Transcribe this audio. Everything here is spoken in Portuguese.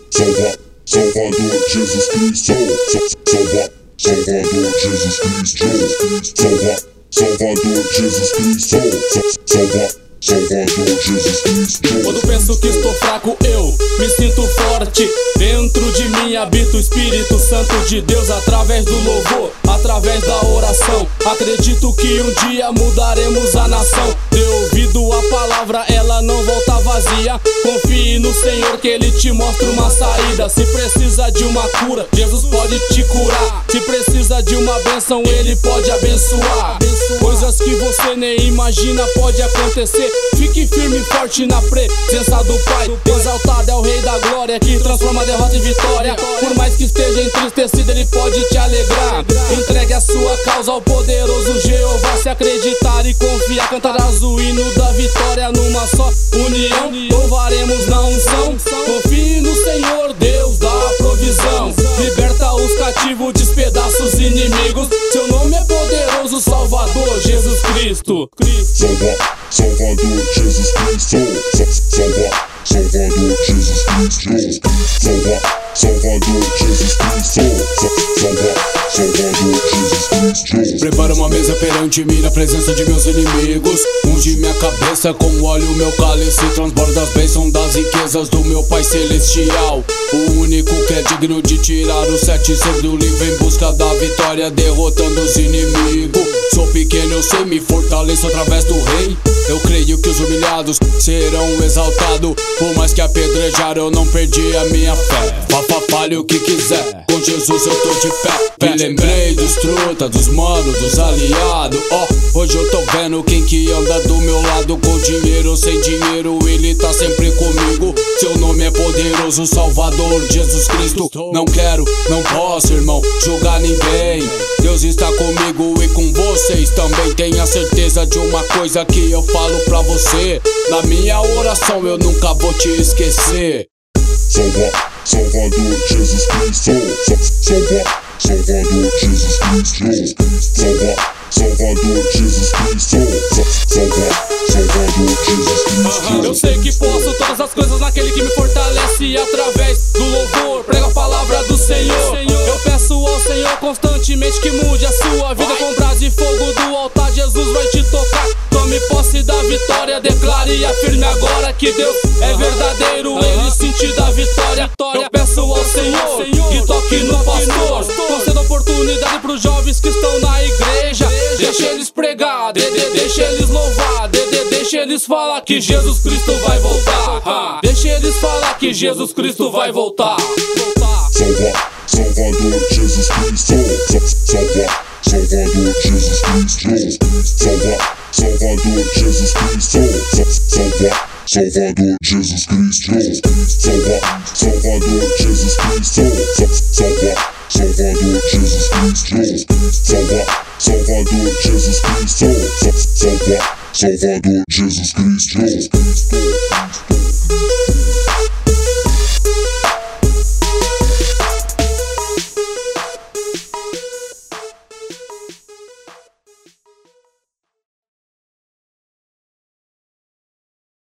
Salvador Jesus Cristo. Salvador Jesus Cristo. Salvador Jesus Cristo. Salvador Jesus Cristo. Quando penso que estou fraco, eu me sinto forte. Dentro de mim habita o Espírito Santo de Deus, através do louvor, através da oração. Acredito que um dia mudaremos a nação. Dê ouvido à palavra, ela não volta vazia. Confie no Senhor que Ele te mostra uma saída. Se precisa de uma cura, Jesus pode te curar. Se precisa de uma bênção, Ele pode abençoar. Coisas que você nem imagina pode acontecer. Fique firme e forte na presença do Pai. Exaltado é o Rei da Glória, que transforma a derrota em vitória. Por mais que esteja entristecido, Ele pode te alegrar. Entregue a sua causa ao poderoso Jeová. Se acreditar e confiar, cantarás o hino da vitória. Numa só união, louvaremos na unção. Confie no Senhor, Deus da provisão. Liberta os cativos, despedaça os inimigos. Seu nome é poderoso, Salvador Jesus Cristo. Salvador Jesus Cristo. Salvador Jesus Cristo. Salvador Jesus Cristo. Salvador Jesus Cristo. Prepara uma mesa perante mim na presença de meus inimigos. Unge minha cabeça com óleo, meu cálice transborda as bênçãos das riquezas do meu Pai Celestial. O único que é digno de tirar os 7 seres do livro em busca da vitória, derrotando os inimigos. Sou pequeno, eu sei, me fortaleço através do Rei. Eu creio que os humilhados serão exaltados. Por mais que apedrejaram, eu não perdi a minha fé. Fale o que quiser, com Jesus eu tô de pé. Me lembrei dos truta, dos manos, dos aliados. Hoje eu tô vendo quem que anda do meu lado. Com dinheiro ou sem dinheiro, Ele tá sempre comigo. Seu nome é poderoso, Salvador Jesus Cristo. Não quero, não posso, irmão, julgar ninguém. Deus está comigo e com vocês também. Tenha certeza de uma coisa que eu falo pra você: na minha oração eu nunca vou te esquecer. Salvador Jesus Cristo. Salvador Jesus Cristo. Salvador Jesus Cristo. Salvador Jesus Cristo. Eu sei que posso todas as coisas naquele que me fortalece. Através do louvor, prego a palavra do Senhor. Eu peço ao Senhor constantemente que mude a sua vida. Com brasa e fogo do altar, Jesus vai te tocar. Tome posse da vitória, declare e afirme agora que Deus é verdadeiro. Ele sentir da vitória. Eu peço ao Senhor que toque no pastor. Conceda oportunidade pros jovens que estão na igreja. Deixa eles pregar, deixa eles louvar, deixa eles falar que Jesus Cristo vai voltar. Deixa eles falar que Jesus Cristo vai voltar. Salvador Jesus Cristo. Salvador Jesus Cristo. Salvador Jesus Cristo. Salvador Jesus Cristo. Salvador Jesus Cristo. Salvador Jesus Cristo. Salvador Jesus Cristo. Salvador Jesus Cristo.